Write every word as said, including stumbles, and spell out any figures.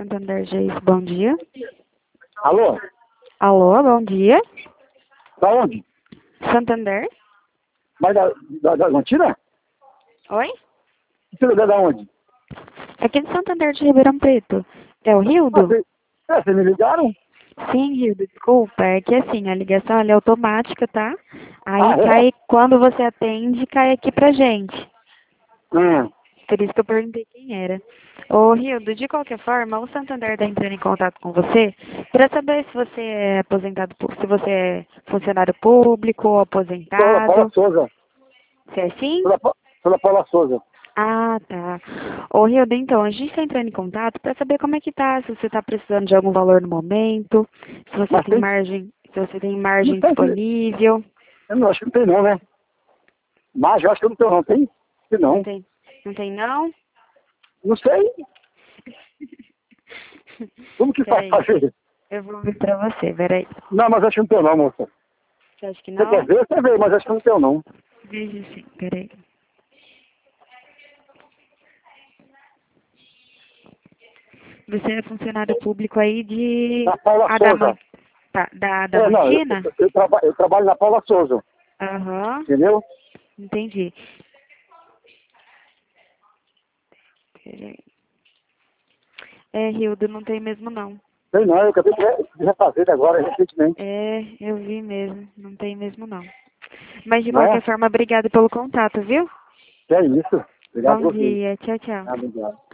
Santander Geis, bom dia. Alô? Alô, bom dia. Da onde? Santander? Mas da, da, da Argentina? Oi? Você liga da onde? Aqui de Santander de Ribeirão Preto. É o Ah, Rildo? você, é, vocês me ligaram? Sim, Rildo, desculpa. É que assim, a ligação ela é automática, tá? Aí Ah, é? cai, quando você atende, cai aqui pra gente. Hum. Por isso que eu perguntei quem era. Ô, Rildo, de qualquer forma, o Santander está entrando em contato com você para saber se você é aposentado, pu- se você é funcionário público ou Sou da Paula aposentado. Souza. Se é assim? Sou da, Pa- sou da Paula Souza. Ah, tá. Ô, Rildo, então, a gente está entrando em contato para saber como é que tá, se você está precisando de algum valor no momento, se você Mas tem tem, margem, se você tem não margem tem que, disponível. eu não acho que não tem não, né? Mas eu acho que não tem não, tem? Se Não não. tem, não tem não? Não sei. Como que faz Peraí, fazer? eu vou ver para você, peraí. Não, mas acho que não tem não, moça. Você acha que Você quer não? ver? Você vê, mas acho que não tem não. Veja sim, peraí. Você é funcionário público aí de Da Paula Adaman... Souza. tá, da É, não, eu, Adamantina? eu, eu, traba, eu trabalho na Paula Souza. Aham, Entendeu? entendi. Peraí. É, Rildo, não tem mesmo não. Tem não, eu acabei de de refazer agora, recentemente. É, eu vi mesmo, não tem mesmo não. Mas de Né? qualquer forma, obrigado pelo contato, viu? É isso. Obrigado Bom por você. dia, tchau, tchau. Ah, obrigado.